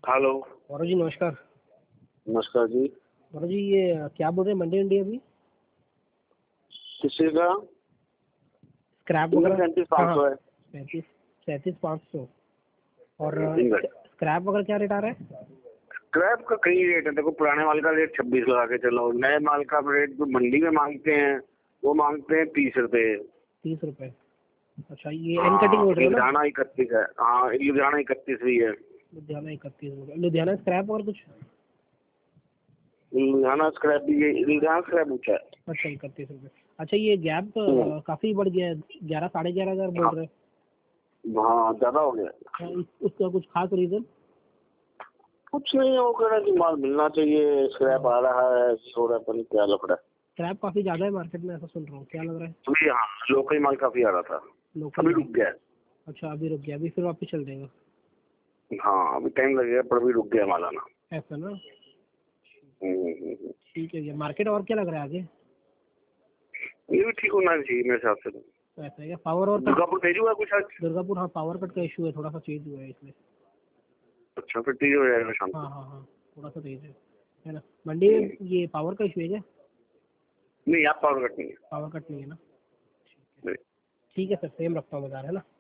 Hello. Gaurav ji नमस्कार। नमस्कार जी। गौरव जी ये क्या बोल रहे हैं मंडी अंडी अभी किसी का स्क्रैप वगैरह? 3500 है। 3500 और इंगल। स्क्रैप वगैरह क्या रेट आ रहा है? क्रैप का कई रेट है। देखो पुराने माल का रेट 26 लगा के चलो। नए माल का रेट जो मंडी में मांगते हैं वो मांगते हैं 30 रुपए। 30 रुपए। अच्छा ये एन कटिंग बोल रहे हो ना? लुधियाना 31 है। हाँ लुधियाना 31 भी है। लुधियाना 31 बोल रहे हो। लुधियाना स्क्रैप और कुछ? लुधियाना स्क्रैप भी है। लुधियाना स्क्रैप ऊंचा है। अच्छा 31 रुपए। अच्छा ये गैप काफी बढ़ गया है, 11 साढ़े 11,000 बोल रहे हैं। हाँ ज्यादा हो गया। हाँ, उसका कुछ खास रीजन? कुछ नहीं है, वो कह रहा है कि माल मिलना चाहिए, स्क्रैप आ रहा है, हो रहा है, पर क्या लफड़ा है। स्क्रैप काफी ज्यादा है मार्केट में, ऐसा सुन रहा हूँ, क्या लग रहा है? अभी हाँ लोकल माल काफी आ रहा था। लोकल अभी रुक गया है। अच्छा अभी रुक गया, अभी फिर वापस चल जाएगा? हाँ अभी टाइम लगेगा पर अभी रुक गया माल आना। ऐसा ना? हम्म। ठीक है। ये मार्केट और क्या लग रहा है आगे? ये भी ठीक होना चाहिए मेरे हिसाब से। तो ऐसा है क्या? पावर और दुर्गापुर तेज हुआ कुछ आज? दुर्गापुर, हाँ पावर कट का इशू है, थोड़ा सा चेंज हुआ है इसमें। अच्छा फिर तेज हो जाएगा शाम हाँ को। हाँ हाँ, थोड़ा सा तेज है ना? मंडी में ये पावर का इशू है क्या? नहीं यहाँ पावर कट नहीं है। पावर कट नहीं है ना? नहीं। ठीक है सर, सेम रखता हूँ बाजार, है ना?